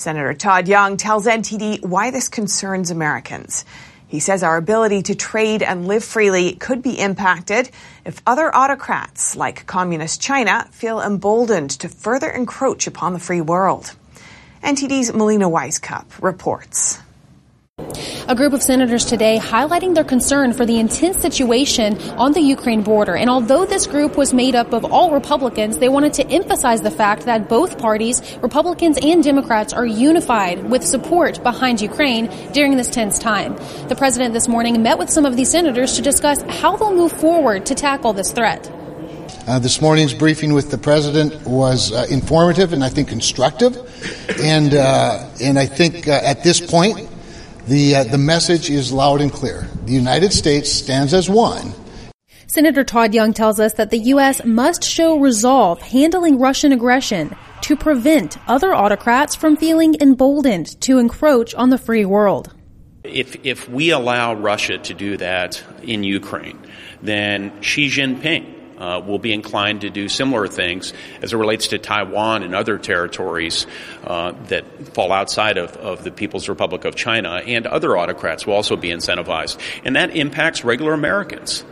Senator Todd Young tells NTD why this concerns Americans. He says our ability to trade and live freely could be impacted if other autocrats, like Communist China, feel emboldened to further encroach upon the free world. NTD's Melina Weiskup reports. A group of senators today highlighting their concern for the intense situation on the Ukraine border. And although this group was made up of all Republicans, they wanted to emphasize the fact that both parties, Republicans and Democrats, are unified with support behind Ukraine during this tense time. The president this morning met with some of these senators to discuss how they'll move forward to tackle this threat. This morning's briefing with the president was informative and I think constructive. And I think at this point, the message is loud and clear. The United States stands as one. Senator Todd Young tells us that the U.S. must show resolve handling Russian aggression to prevent other autocrats from feeling emboldened to encroach on the free world. If we allow Russia to do that in Ukraine, then Xi Jinping will be inclined to do similar things as it relates to Taiwan and other territories that fall outside of the People's Republic of China, and other autocrats will also be incentivized. And that impacts regular Americans.